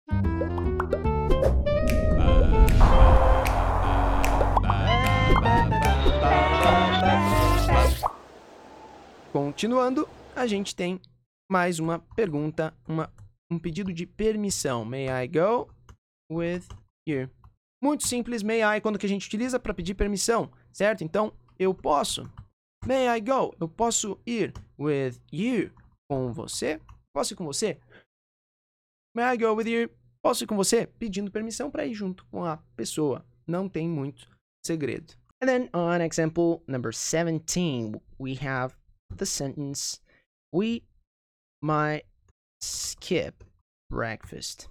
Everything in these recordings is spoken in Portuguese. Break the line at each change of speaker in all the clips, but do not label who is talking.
Continuando, a gente tem mais uma pergunta, um pedido de permissão. May I go with you? Muito simples, may I, quando que a gente utiliza para pedir permissão, certo? Então, eu posso. May I go? Eu posso ir with you? Com você? Posso ir com você? May I go with you? Posso ir com você? Pedindo permissão para ir junto com a pessoa. Não tem muito segredo. And then on example number 17, we have the sentence, we might skip breakfast.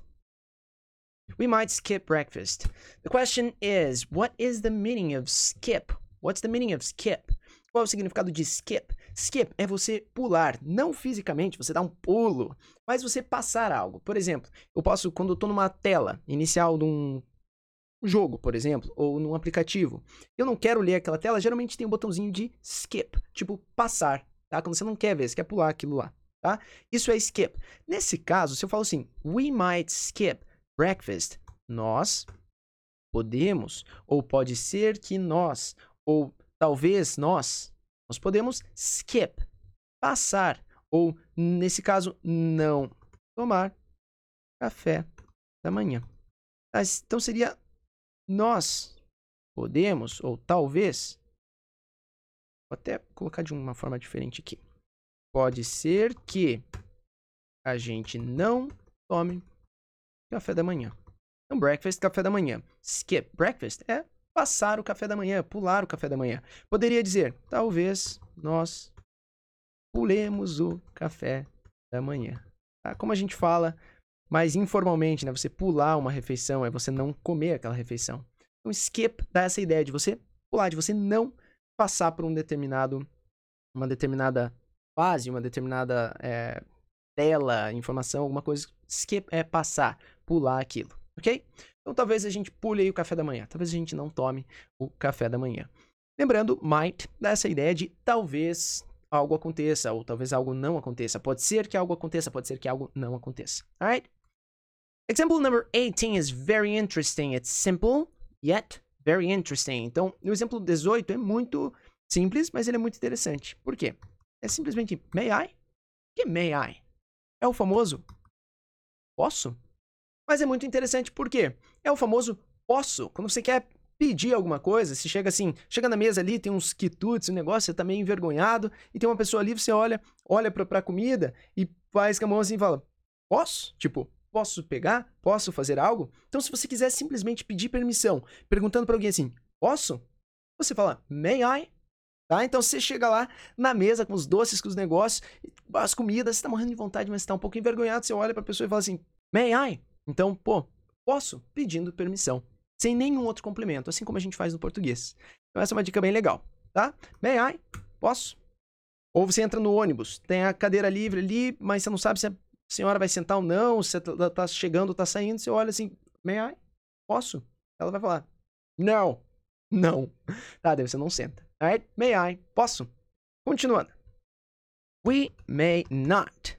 We might skip breakfast. The question is, what is the meaning of skip? What's the meaning of skip? Qual é o significado de skip? Skip é você pular, não fisicamente, você dá um pulo, mas você passar algo. Por exemplo, eu posso, quando eu estou numa tela inicial de um jogo, por exemplo, ou num aplicativo, eu não quero ler aquela tela, geralmente tem um botãozinho de skip, tipo passar, tá? Quando você não quer ver, você quer pular aquilo lá, tá? Isso é skip. Nesse caso, se eu falo assim, we might skip breakfast, nós podemos, ou pode ser que nós, ou talvez nós podemos skip, passar, ou nesse caso, não tomar café da manhã. Então seria nós podemos, ou talvez, vou até colocar de uma forma diferente aqui. Pode ser que a gente não tome café da manhã. Então, breakfast, café da manhã. Skip breakfast é passar o café da manhã, pular o café da manhã. Poderia dizer, talvez nós pulemos o café da manhã. Tá? Como a gente fala mais informalmente, né? Você pular uma refeição é você não comer aquela refeição. Então, skip dá essa ideia de você pular, de você não passar por uma determinada fase, uma determinada tela, informação, alguma coisa. Skip é passar, pular aquilo, ok? Então, talvez a gente pule aí o café da manhã. Talvez a gente não tome o café da manhã. Lembrando, might dá essa ideia de talvez algo aconteça, ou talvez algo não aconteça. Pode ser que algo aconteça, pode ser que algo não aconteça. Alright? Example number 18 is very interesting. It's simple, yet very interesting. Então, o exemplo 18 é muito simples, mas ele é muito interessante. Por quê? É simplesmente, may I? O que é may I? É o famoso posso? Mas é muito interessante porque é o famoso posso. Quando você quer pedir alguma coisa, se chega assim, chega na mesa ali, tem uns quitutes, um negócio, você tá meio envergonhado, e tem uma pessoa ali, você olha pra comida e faz com a mão assim e fala, posso? Tipo, posso pegar? Posso fazer algo? Então, se você quiser simplesmente pedir permissão, perguntando pra alguém assim, posso? Você fala, may I? Tá? Então, você chega lá na mesa com os doces, com os negócios, as comidas, você tá morrendo de vontade, mas você tá um pouco envergonhado, você olha pra pessoa e fala assim, may I? Então, pô, posso? Pedindo permissão. Sem nenhum outro complemento, assim como a gente faz no português. Então, essa é uma dica bem legal, tá? May I? Posso? Ou você entra no ônibus, tem a cadeira livre ali, mas você não sabe se a senhora vai sentar ou não, se tá chegando ou tá saindo, você olha assim, may I? Posso? Ela vai falar, não, não. Tá, daí você não senta. Alright? May I? Posso? Continuando. We may not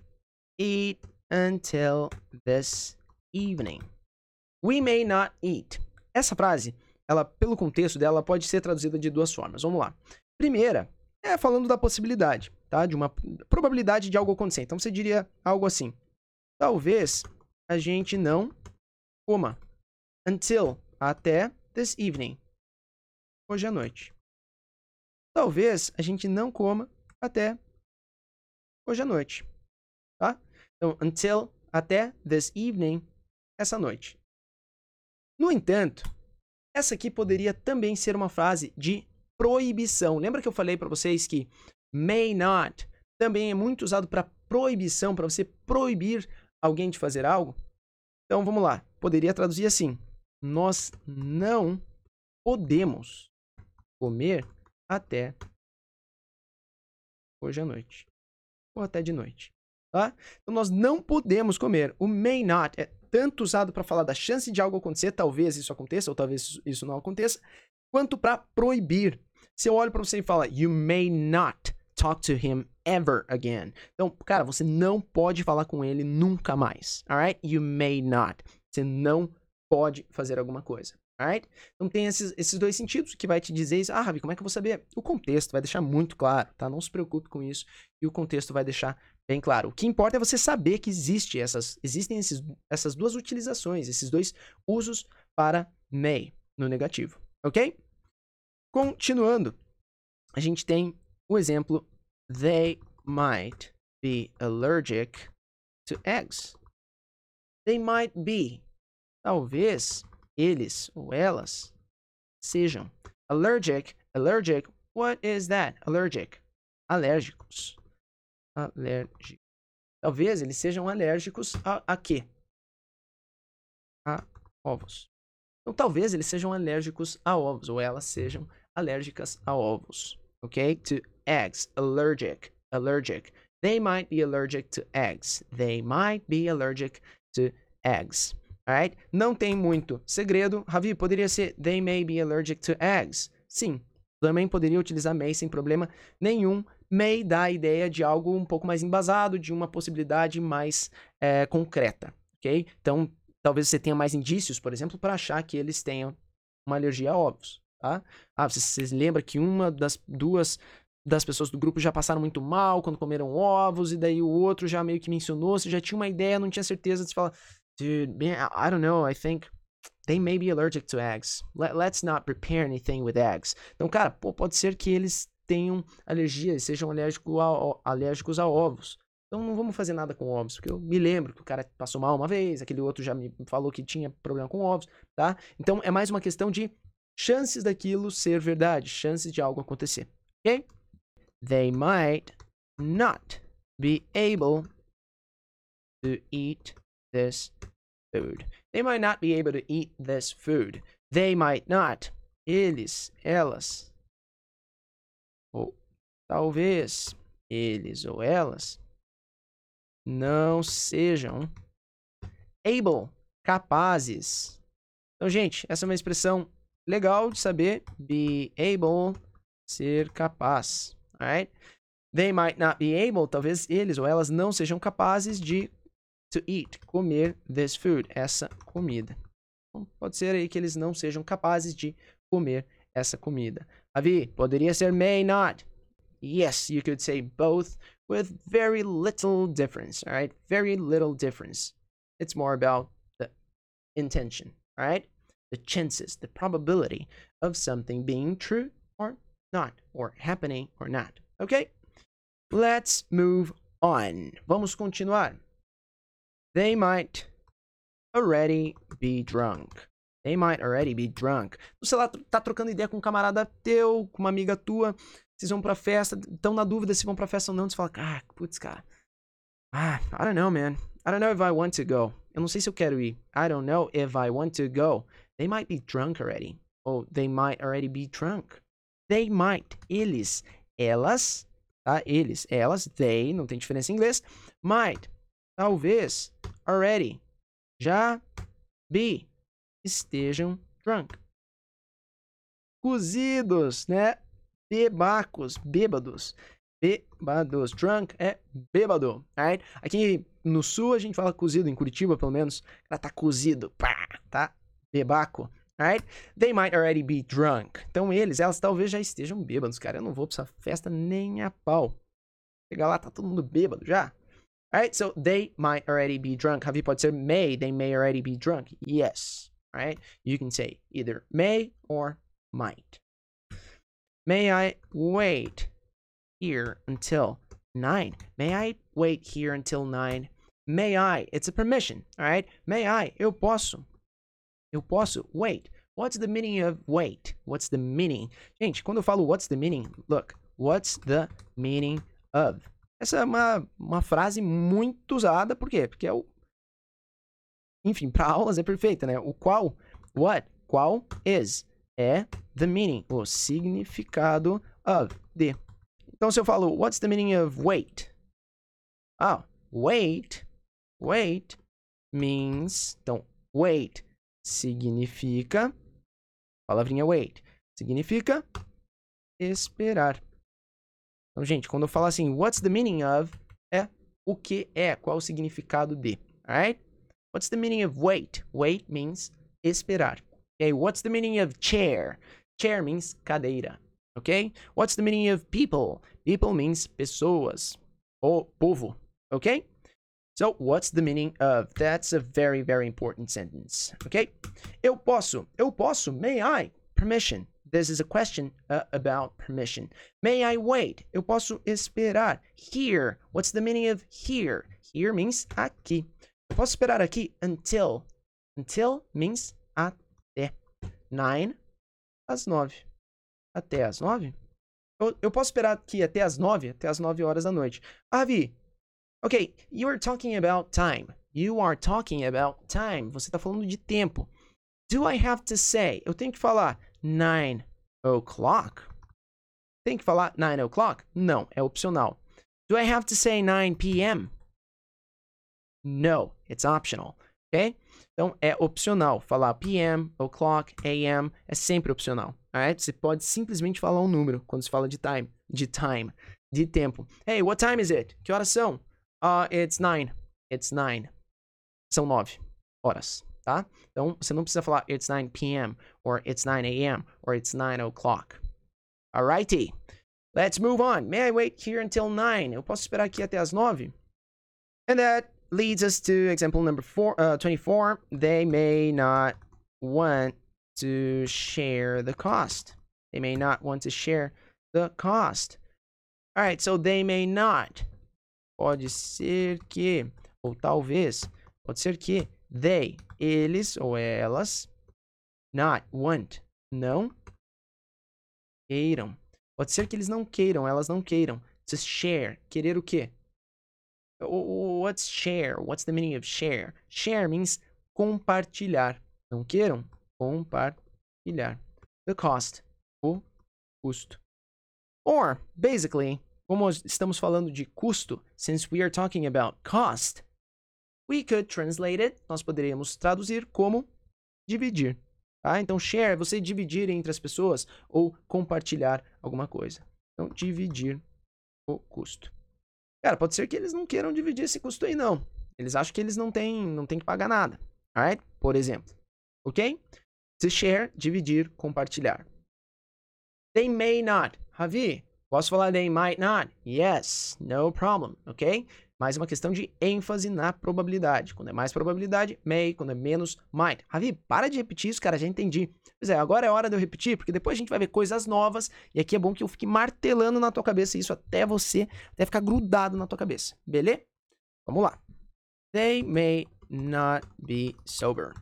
eat until this evening. We may not eat. Essa frase, ela, pelo contexto dela, pode ser traduzida de duas formas. Vamos lá. Primeira, é falando da possibilidade, tá? De uma probabilidade de algo acontecer. Então, você diria algo assim. Talvez a gente não coma until, até this evening. Hoje à noite. Talvez a gente não coma até hoje à noite, tá? Então, until, até this evening, essa noite. No entanto, essa aqui poderia também ser uma frase de proibição. Lembra que eu falei para vocês que may not também é muito usado para proibição, para você proibir alguém de fazer algo? Então, vamos lá. Poderia traduzir assim. Nós não podemos comer até hoje à noite. Ou até de noite. Tá? Então, nós não podemos comer. O may not é tanto usado para falar da chance de algo acontecer, talvez isso aconteça, ou talvez isso não aconteça, quanto para proibir. Se eu olho para você e falo, you may not talk to him ever again. Então, cara, você não pode falar com ele nunca mais. Alright? You may not. Você não pode fazer alguma coisa. Alright? Então tem esses dois sentidos que vai te dizer isso. Ah, Ravi, como é que eu vou saber? O contexto vai deixar muito claro, tá? Não se preocupe com isso. E o contexto vai deixar bem claro. O que importa é você saber que existem essas duas utilizações, esses dois usos para may no negativo. Ok? Continuando, a gente tem o exemplo they might be allergic to eggs. They might be. Talvez eles ou elas sejam allergic. Allergic, what is that? Allergic. Alérgicos. Alérgico. Talvez eles sejam alérgicos a quê? A ovos. Então, talvez eles sejam alérgicos a ovos, ou elas sejam alérgicas a ovos. Ok? To eggs. Allergic. Allergic. They might be allergic to eggs. They might be allergic to eggs. Alright? Não tem muito segredo. Ravi, poderia ser they may be allergic to eggs. Sim. Também poderia utilizar may sem problema nenhum. May dá a ideia de algo um pouco mais embasado, de uma possibilidade mais concreta. Ok? Então, talvez você tenha mais indícios, por exemplo, para achar que eles tenham uma alergia a ovos. Tá? Ah, vocês lembram que uma das duas das pessoas do grupo já passaram muito mal quando comeram ovos, e daí o outro já meio que mencionou, você já tinha uma ideia, não tinha certeza, você fala, dude, man, I don't know, I think they may be allergic to eggs. Let's not prepare anything with eggs. Então, cara, pode ser que eles tenham alergia, sejam alérgicos a ovos. Então não vamos fazer nada com ovos, porque eu me lembro que o cara passou mal uma vez, aquele outro já me falou que tinha problema com ovos, tá? Então é mais uma questão de chances daquilo ser verdade, chances de algo acontecer, ok? They might not be able to eat this food. They might not be able to eat this food. They might not. Eles, elas. Ou talvez eles ou elas não sejam able, capazes. Então, gente, essa é uma expressão legal de saber. Be able, ser capaz. Alright? They might not be able, talvez eles ou elas não sejam capazes de to eat, comer this food, essa comida. Então, pode ser aí que eles não sejam capazes de comer essa comida. Avi, poderia ser may not. Yes, you could say both with very little difference, all right? Very little difference. It's more about the intention, all right? The chances, the probability of something being true or not, or happening or not, okay? Let's move on. Vamos continuar. They might already be drunk. They might already be drunk. Sei lá, tá trocando ideia com um camarada teu, com uma amiga tua, vocês vão pra festa, estão na dúvida se vão pra festa ou não, você fala, putz, cara, I don't know, man. I don't know if I want to go. Eu não sei se eu quero ir. I don't know if I want to go. They might be drunk already. Ou they might already be drunk. They might. Eles. Elas. Tá? Eles. Elas. They. Não tem diferença em inglês. Might. Talvez. Already. Já. Be. Estejam drunk. Cozidos, né? Bebacos. Bêbados. Bêbados. Drunk é bêbado. Right? Aqui no sul a gente fala cozido, em Curitiba pelo menos. Ela tá cozido. Pá, tá? Bebaco. Right? They might already be drunk. Então elas talvez já estejam bêbados, cara. Eu não vou pra essa festa nem a pau. Chegar lá, tá todo mundo bêbado já. Alright, so they might already be drunk. Ravi pode ser may. They may already be drunk. Yes. Alright? You can say either may or might. May I wait here until 9? May I wait here until 9? May I? It's a permission. Alright? May I? Eu posso. Eu posso. Wait. What's the meaning of wait? What's the meaning? Gente, quando eu falo what's the meaning, look. What's the meaning of? Essa é uma frase muito usada. Por quê? Porque é o... Enfim, para aulas é perfeita, né? O qual, what, qual, is, é the meaning, o significado of, de. Então, se eu falo, what's the meaning of wait? Wait means... Então, wait significa... Palavrinha wait. Significa esperar. Então, gente, quando eu falo assim, what's the meaning of, é o que é, qual o significado de, alright? What's the meaning of wait? Wait means esperar. Okay, what's the meaning of chair? Chair means cadeira. Okay? What's the meaning of people? People means pessoas, ou povo. Okay? So, what's the meaning of? That's a very, very important sentence. Okay? Eu posso, may I? Permission. This is a question about permission. May I wait? Eu posso esperar. Here. What's the meaning of here? Here means aqui. Eu posso esperar aqui until. Until means até. 9 às 9. Até às 9? Eu posso esperar aqui até às 9? Até às 9 horas da noite. Ravi, ok, you are talking about time. You are talking about time. Você está falando de tempo. Do I have to say? Eu tenho que falar 9 o'clock? Tem que falar 9 o'clock? Não, é opcional. Do I have to say 9 p.m.? No, it's optional. Ok? Então, é opcional. Falar p.m., o'clock, a.m. é sempre opcional. Alright? Você pode simplesmente falar um número quando se fala de time. De tempo. Hey, what time is it? Que horas são? It's 9. It's 9. São 9 horas, tá? Então, você não precisa falar it's 9 p.m. or it's 9 a.m. or it's 9 o'clock. Alrighty. Let's move on. May I wait here until 9? Eu posso esperar aqui até as 9? And that leads us to example number 24. They may not want to share the cost. They may not want to share the cost. All right, so they may not. Pode ser que, ou talvez, pode ser que they, eles ou elas, not want, não queiram. Pode ser que eles não queiram, elas não queiram. To share, querer o quê? What's share? What's the meaning of share? Share means compartilhar. Não queiram? Compartilhar. The cost. O custo. Or, basically, como estamos falando de custo, since we are talking about cost, we could translate it, nós poderíamos traduzir como dividir. Tá? Então, share é você dividir entre as pessoas ou compartilhar alguma coisa. Então, dividir o custo. Cara, pode ser que eles não queiram dividir esse custo aí, não. Eles acham que eles não têm que pagar nada. Alright? Por exemplo. Ok? To share, dividir, compartilhar. They may not. Ravi, posso falar they might not? Yes, no problem. Ok? Mais uma questão de ênfase na probabilidade. Quando é mais probabilidade, may. Quando é menos, might. Ravi, para de repetir isso, cara. Já entendi. Pois é, agora é hora de eu repetir, porque depois a gente vai ver coisas novas. E aqui é bom que eu fique martelando na tua cabeça isso até ficar grudado na tua cabeça. Beleza? Vamos lá. They may not be sober.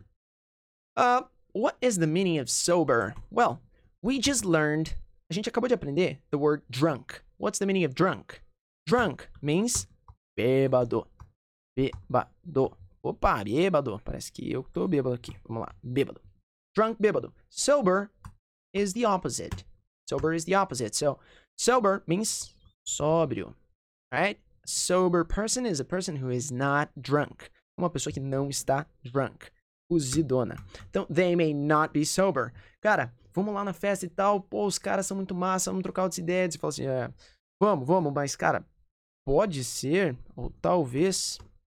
What is the meaning of sober? Well, we just learned. A gente acabou de aprender the word drunk. What's the meaning of drunk? Drunk means bêbado. Bêbado. Opa, bêbado. Parece que eu tô bêbado aqui. Vamos lá. Bêbado. Drunk, bêbado. Sober is the opposite. Sober is the opposite. So, sober means sóbrio. Right? Sober person is a person who is not drunk. Uma pessoa que não está drunk. Uzidona. Então, they may not be sober. Cara, vamos lá na festa e tal. Pô, os caras são muito massa. Vamos trocar outras ideias. E fala assim, vamos. Mas, cara, pode ser, ou talvez,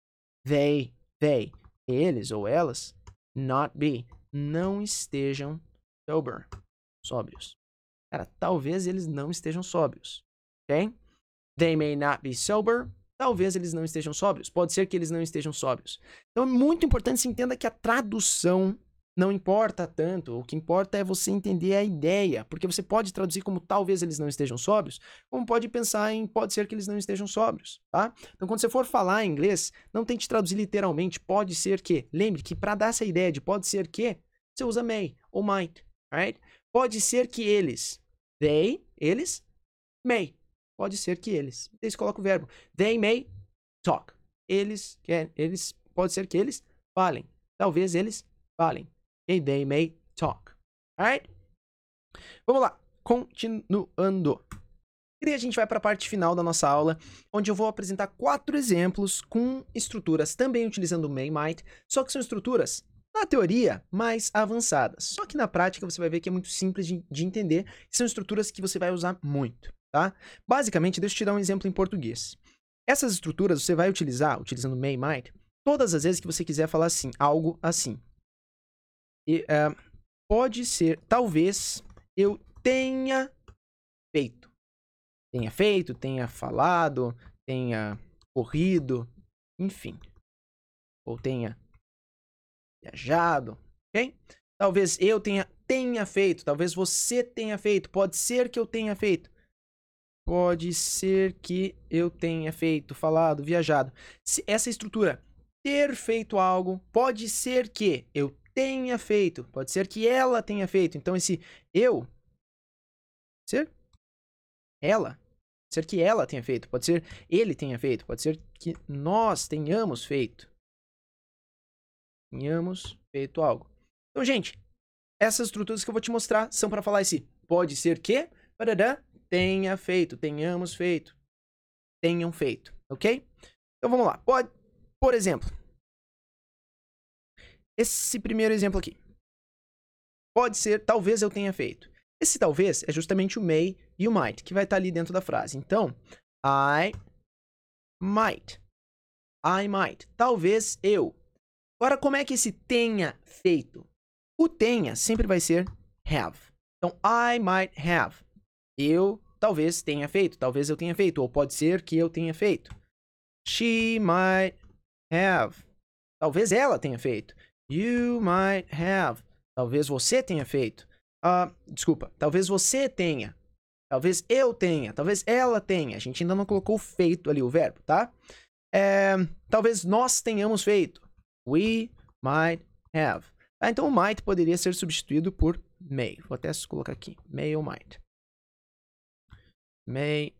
eles ou elas, not be, não estejam sober, sóbrios. Cara, talvez eles não estejam sóbrios, ok? They may not be sober, talvez eles não estejam sóbrios. Pode ser que eles não estejam sóbrios. Então é muito importante que você entenda que a tradução não importa tanto. O que importa é você entender a ideia. Porque você pode traduzir como talvez eles não estejam sóbrios, como pode pensar em pode ser que eles não estejam sóbrios, tá? Então quando você for falar em inglês, não tente traduzir literalmente pode ser que. Lembre que para dar essa ideia de pode ser que, você usa may ou might, right? Pode ser que eles, eles, may. Pode ser que eles. Daí você coloca o verbo. They may talk. Eles, pode ser que eles falem. Talvez eles falem. Okay? They may talk. Alright? Vamos lá. Continuando. E daí a gente vai para a parte final da nossa aula, onde eu vou apresentar 4 exemplos com estruturas também utilizando may, might, só que são estruturas, na teoria, mais avançadas. Só que na prática você vai ver que é muito simples de entender. São estruturas que você vai usar muito. tá? Basicamente, deixa eu te dar um exemplo em português. Essas estruturas você vai utilizar, utilizando may, might, todas as vezes que você quiser falar assim, algo assim. E, pode ser, talvez, eu tenha feito. Tenha feito, tenha falado, tenha corrido, enfim. Ou tenha viajado, ok? Talvez eu tenha feito, talvez você tenha feito, pode ser que eu tenha feito. Pode ser que eu tenha feito, falado, viajado. Essa estrutura, ter feito algo, pode ser que eu tenha feito, pode ser que ela tenha feito. Então, esse eu, ser ela, pode ser que ela tenha feito, pode ser ele tenha feito, pode ser que nós tenhamos feito. Tenhamos feito algo. Então, gente, essas estruturas que eu vou te mostrar são para falar esse pode ser que, tenha feito, tenhamos feito, tenham feito, ok? Então vamos lá. Pode, por exemplo, esse primeiro exemplo aqui. Pode ser, talvez eu tenha feito. Esse talvez é justamente o may e o might, que vai estar ali dentro da frase. Então, I might. I might. Talvez eu. Agora, como é que esse tenha feito? O tenha sempre vai ser have. Então, I might have. Eu talvez tenha feito, talvez eu tenha feito, ou pode ser que eu tenha feito. She might have. Talvez ela tenha feito. You might have. Talvez você tenha feito. Desculpa, talvez você tenha. Talvez eu tenha. Talvez ela tenha. A gente ainda não colocou o feito ali, o verbo, tá? Talvez nós tenhamos feito. We might have. Então, o might poderia ser substituído por may. Vou até colocar aqui. May ou might. May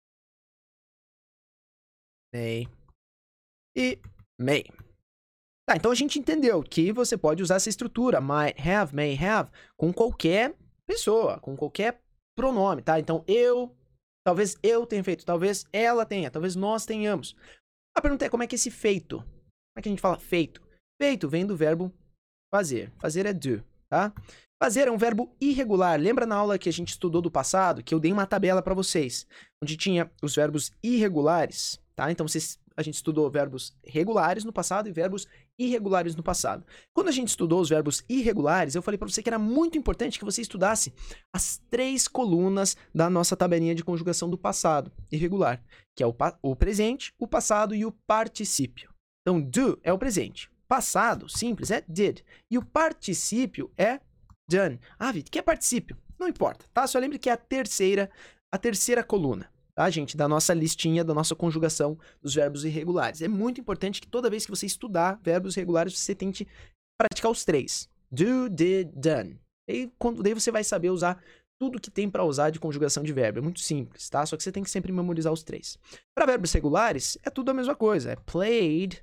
e may. Tá, então a gente entendeu que você pode usar essa estrutura, might have, may have, com qualquer pessoa, com qualquer pronome, tá? Então, talvez eu tenha feito, talvez ela tenha, talvez nós tenhamos. A pergunta é como é que esse feito, como é que a gente fala feito? Feito vem do verbo fazer. Fazer é do, tá? Fazer é um verbo irregular. Lembra na aula que a gente estudou do passado, que eu dei uma tabela para vocês, onde tinha os verbos irregulares, tá? Então, a gente estudou verbos regulares no passado e verbos irregulares no passado. Quando a gente estudou os verbos irregulares, eu falei para você que era muito importante que você estudasse as 3 colunas da nossa tabelinha de conjugação do passado irregular, que é o presente, o passado e o particípio. Então, do é o presente. Passado, simples, é did. E o particípio é done. Vitor, que é particípio? Não importa, tá? Só lembre que é a terceira coluna, tá, gente? Da nossa listinha, da nossa conjugação dos verbos irregulares. É muito importante que toda vez que você estudar verbos irregulares, você tente praticar os 3. Do, did, done. Daí você vai saber usar tudo que tem para usar de conjugação de verbo. É muito simples, tá? Só que você tem que sempre memorizar os 3. Para verbos regulares, é tudo a mesma coisa. É played,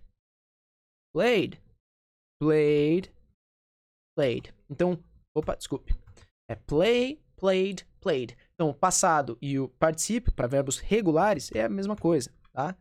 played, played, played. Então, desculpe. É play, played, played. Então, o passado e o particípio, para verbos regulares, é a mesma coisa, tá?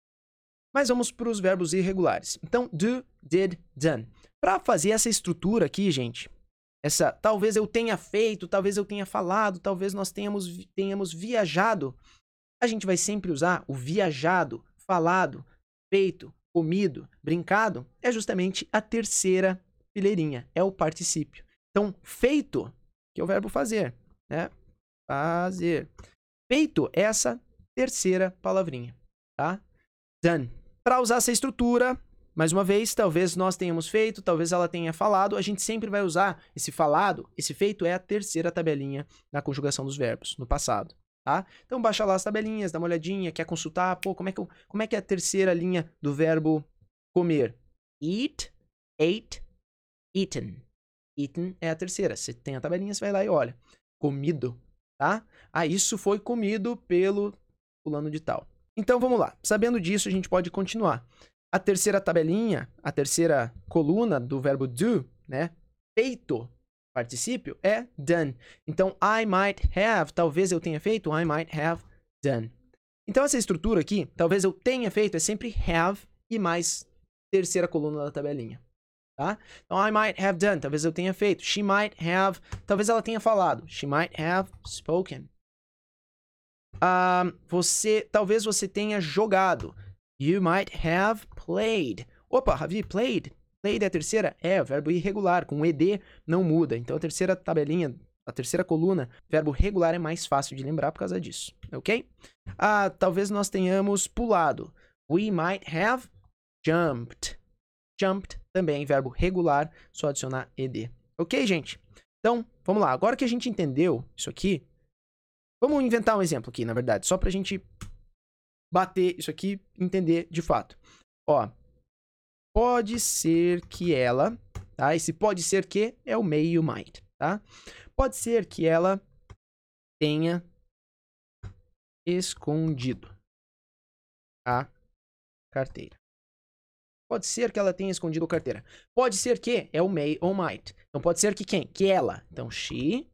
Mas vamos para os verbos irregulares. Então, do, did, done. Para fazer essa estrutura aqui, gente, talvez eu tenha feito, talvez eu tenha falado, talvez nós tenhamos viajado, a gente vai sempre usar o viajado, falado, feito, comido, brincado, é justamente a terceira fileirinha, é o particípio. Então, feito, que é o verbo fazer, né? Fazer. Feito é essa terceira palavrinha, tá? Done. Para usar essa estrutura, mais uma vez, talvez nós tenhamos feito, talvez ela tenha falado, a gente sempre vai usar esse falado, esse feito é a terceira tabelinha na conjugação dos verbos, no passado, tá? Então, baixa lá as tabelinhas, dá uma olhadinha, quer consultar, como é que é a terceira linha do verbo comer? Eat, ate, eaten. Eaten é a terceira. Você tem a tabelinha, você vai lá e olha. Comido, tá? Isso foi comido pelo fulano de tal. Então, vamos lá. Sabendo disso, a gente pode continuar. A terceira tabelinha, a terceira coluna do verbo do, né? Feito, particípio, é done. Então, I might have, talvez eu tenha feito, I might have done. Então, essa estrutura aqui, talvez eu tenha feito, é sempre have e mais terceira coluna da tabelinha. Tá? Então, I might have done, talvez eu tenha feito. She might have, talvez ela tenha falado. She might have spoken. Talvez você tenha jogado. You might have played. Opa, Ravi, played. Played é a terceira? É, o verbo irregular, com ed não muda. Então a terceira tabelinha, a terceira coluna, verbo regular é mais fácil de lembrar por causa disso, ok? Talvez nós tenhamos pulado. We might have jumped. Jumped também, verbo regular, só adicionar ed. Ok, gente? Então, vamos lá. Agora que a gente entendeu isso aqui, vamos inventar um exemplo aqui, na verdade, só pra gente bater isso aqui e entender de fato. Ó, pode ser que ela, tá? Esse pode ser que é o may e o might, tá? Pode ser que ela tenha escondido a carteira. Pode ser que ela tenha escondido a carteira. Pode ser que é o may ou might. Então pode ser que quem? Que ela. Então she,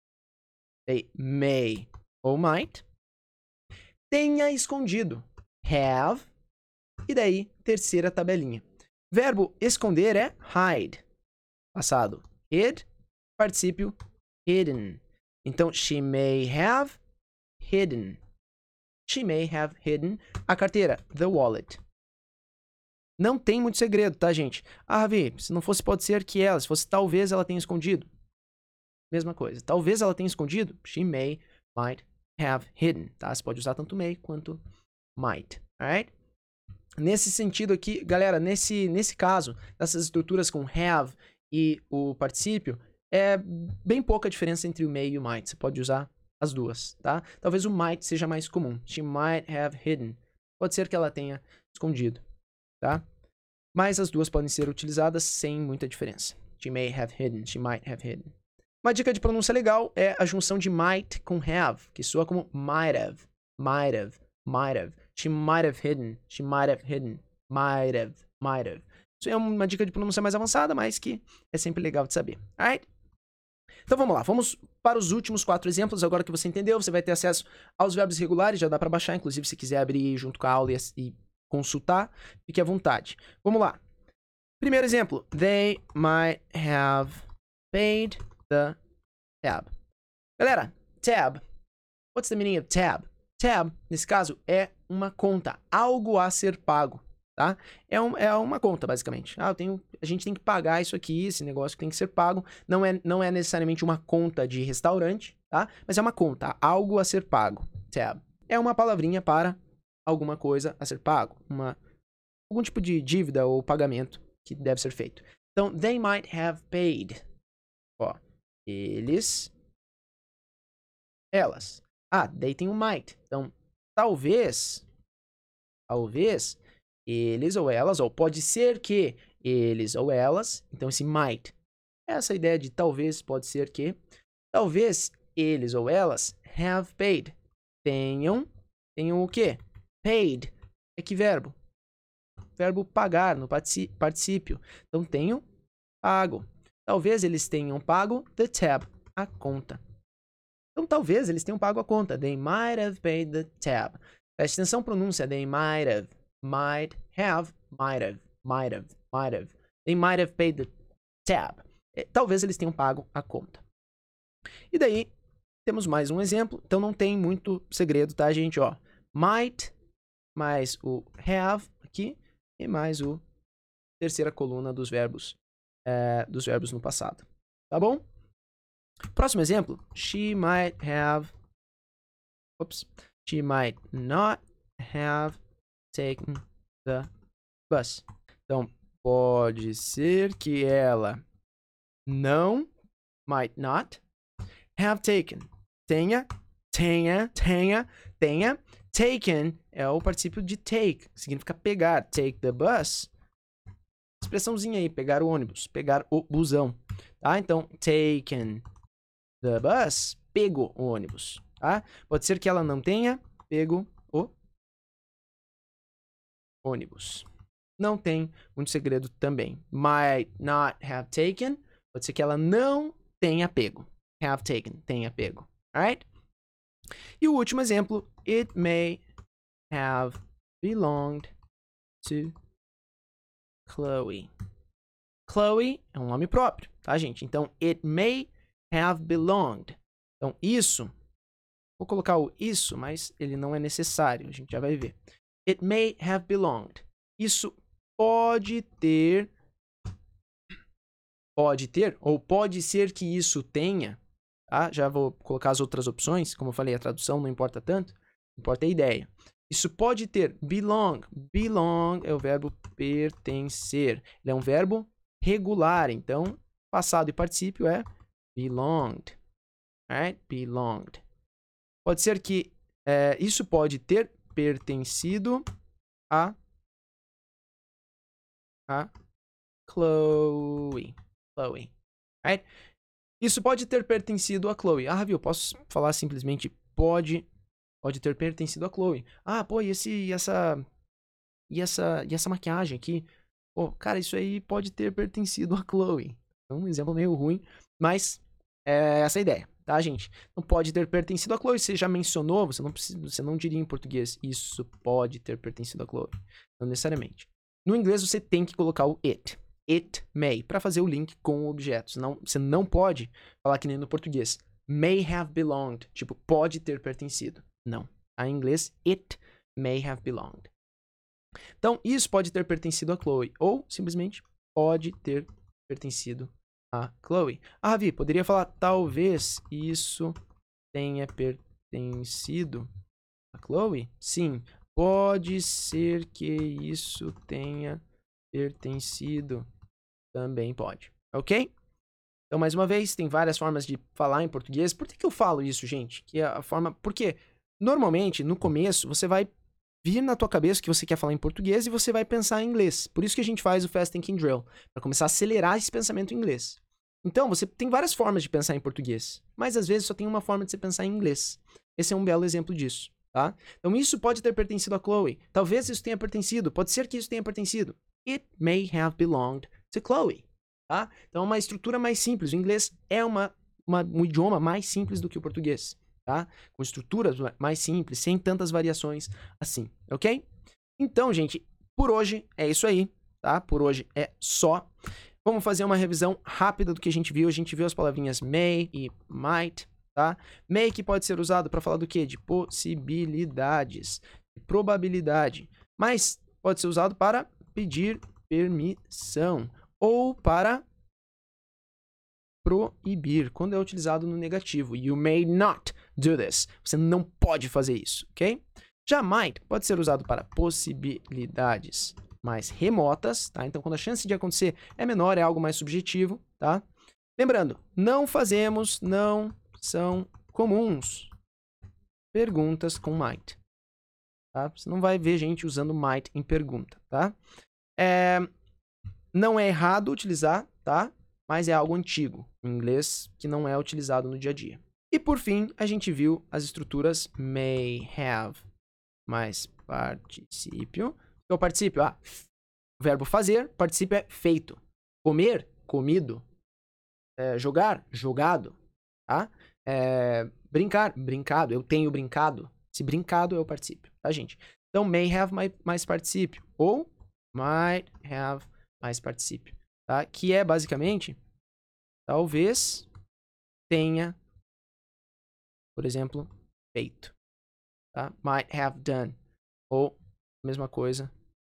may ou might, tenha escondido. Have. E daí, terceira tabelinha. Verbo esconder é hide. Passado, hid. Particípio, hidden. Então, she may have hidden. She may have hidden a carteira, the wallet. Não tem muito segredo, tá, gente? Ravi, se não fosse pode ser que ela, se fosse talvez ela tenha escondido. Mesma coisa. Talvez ela tenha escondido. She may, might have hidden, tá? Você pode usar tanto may quanto might, alright? Nesse sentido aqui, galera, nesse caso, dessas estruturas com have e o particípio, é bem pouca diferença entre o may e o might. Você pode usar as duas, tá? Talvez o might seja mais comum. She might have hidden. Pode ser que ela tenha escondido, tá? Mas as duas podem ser utilizadas sem muita diferença. She may have hidden. She might have hidden. Uma dica de pronúncia legal é a junção de might com have, que soa como might have, might have, might have. She might have hidden. She might have hidden. Might have, might have. Isso é uma dica de pronúncia mais avançada, mas que é sempre legal de saber. Alright? Então vamos lá, vamos para os últimos 4 exemplos. Agora que você entendeu, você vai ter acesso aos verbos regulares, já dá para baixar, inclusive se quiser abrir junto com a aula e consultar, fique à vontade. Vamos lá. Primeiro exemplo, they might have paid the tab. Galera, tab. What's the meaning of tab? Tab, nesse caso, é uma conta, algo a ser pago, tá? É uma conta, basicamente. A gente tem que pagar isso aqui, esse negócio que tem que ser pago. Não é necessariamente uma conta de restaurante, tá? Mas é uma conta, algo a ser pago. Tab. É uma palavrinha para alguma coisa a ser pago. Algum tipo de dívida ou pagamento que deve ser feito. Então, they might have paid. Ó, elas. They tem um might. Então, talvez, eles ou elas, ou pode ser que eles ou elas, então esse might. Essa ideia de talvez, pode ser que, talvez eles ou elas have paid. Tenham o quê? Paid. É que verbo? Verbo pagar no particípio. Então, tenho pago. Talvez eles tenham pago the tab, a conta. Então, talvez eles tenham pago a conta. They might have paid the tab. Preste atenção, pronúncia. They might have, might have, might have, might have, might have. They might have paid the tab. Talvez eles tenham pago a conta. E daí, temos mais um exemplo. Então, não tem muito segredo, tá, gente? Ó, might, mais o have aqui, e mais o terceira coluna dos verbos no passado. Tá bom? Próximo exemplo. She might not have taken the bus. Então, pode ser que ela não, might not, have taken. Tenha. Taken é o particípio de take. Significa pegar. Take the bus. Expressãozinha aí, pegar o ônibus, pegar o busão. Tá? Então, taken the bus, pego o ônibus, tá? Pode ser que ela não tenha pego o ônibus. Não tem muito segredo também. Might not have taken, pode ser que ela não tenha pego. Have taken, tenha pego. Alright? E o último exemplo, it may have belonged to Chloe. Chloe é um nome próprio, tá, gente? Então, it may have belonged. Então, isso Vou colocar o isso, mas ele não é necessário, a gente já vai ver. It may have belonged. Isso pode ter, ou pode ser que isso tenha, tá? Já vou colocar as outras opções, como eu falei, a tradução não importa tanto, importa a ideia. Isso pode ter belong. Belong é o verbo pertencer. Ele é um verbo regular, então passado e particípio é belonged. Right? Belonged. Pode ser que isso pode ter pertencido a Chloe. Chloe. Right? Isso pode ter pertencido a Chloe. Ah, viu? Posso falar simplesmente pode ter pertencido a Chloe. Ah, pô, e essa maquiagem aqui? Pô, cara, isso aí pode ter pertencido a Chloe. É um exemplo meio ruim, mas é essa a ideia, tá, gente? Não pode ter pertencido a Chloe. Você já mencionou, você não diria em português, isso pode ter pertencido a Chloe. Não necessariamente. No inglês, você tem que colocar o it. It may, para fazer o link com o objeto. Senão, você não pode falar que nem no português. May have belonged. Tipo, pode ter pertencido. Não. Em inglês, it may have belonged. Então, isso pode ter pertencido a Chloe. Ou, simplesmente, pode ter pertencido a Chloe. Ah, Ravi, poderia falar, talvez isso tenha pertencido a Chloe? Sim. Pode ser que isso tenha pertencido. Também pode. Ok? Então, mais uma vez, tem várias formas de falar em português. Por que eu falo isso, gente? Que é a forma... Porque, normalmente, no começo, você vai vir na tua cabeça que você quer falar em português e você vai pensar em inglês. Por isso que a gente faz o Fast Thinking Drill, para começar a acelerar esse pensamento em inglês. Então, você tem várias formas de pensar em português, mas às vezes só tem uma forma de você pensar em inglês. Esse é um belo exemplo disso, tá? Então, isso pode ter pertencido a Chloe. Talvez isso tenha pertencido. Pode ser que isso tenha pertencido. It may have belonged to Chloe. Tá? Então, é uma estrutura mais simples. O inglês é um idioma mais simples do que o português. Tá? Com estruturas mais simples, sem tantas variações assim, ok? Então, gente, por hoje é isso aí, tá? Por hoje é só. Vamos fazer uma revisão rápida do que a gente viu. A gente viu as palavrinhas may e might, tá? May que pode ser usado para falar do quê? De possibilidades, de probabilidade. Mas pode ser usado para pedir permissão ou para proibir, quando é utilizado no negativo. You may not do this. Você não pode fazer isso, ok? Já might pode ser usado para possibilidades mais remotas, tá? Então, quando a chance de acontecer é menor, é algo mais subjetivo, tá? Lembrando, não são comuns perguntas com might, tá? Você não vai ver gente usando might em pergunta, tá? Não é errado utilizar, tá? Mas é algo antigo, em inglês, que não é utilizado no dia a dia. E por fim, a gente viu as estruturas may have mais particípio. O particípio, verbo fazer, particípio é feito. Comer, comido. Jogar, jogado. Tá? Brincar, brincado. Eu tenho brincado. Se brincado é o particípio, tá, gente? Então, may have mais particípio. Ou might have mais particípio. Tá? Que é basicamente, talvez tenha, por exemplo, feito. Tá? Might have done. Ou, mesma coisa,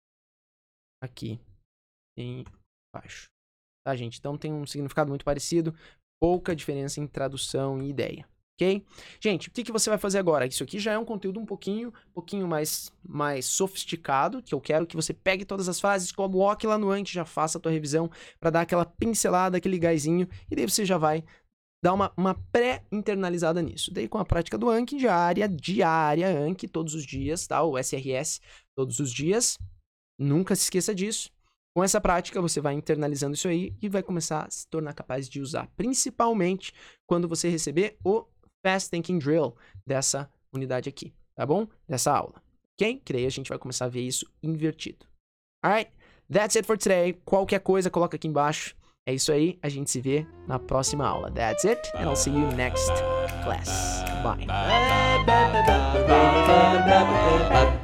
aqui embaixo. Tá, gente? Então tem um significado muito parecido, pouca diferença em tradução e ideia. Ok? Gente, o que você vai fazer agora? Isso aqui já é um conteúdo um pouquinho mais sofisticado, que eu quero que você pegue todas as frases, coloque lá no Anki, já faça a tua revisão para dar aquela pincelada, aquele gásinho, e daí você já vai dar uma pré-internalizada nisso. Daí com a prática do Anki, diária Anki, todos os dias, tá? O SRS, todos os dias. Nunca se esqueça disso. Com essa prática, você vai internalizando isso aí e vai começar a se tornar capaz de usar, principalmente quando você receber o Fast Thinking Drill dessa unidade aqui, tá bom? Dessa aula, ok? Que daí a gente vai começar a ver isso invertido. Alright? That's it for today. Qualquer coisa, coloca aqui embaixo. É isso aí, a gente se vê na próxima aula. That's it, and I'll see you next class. Bye.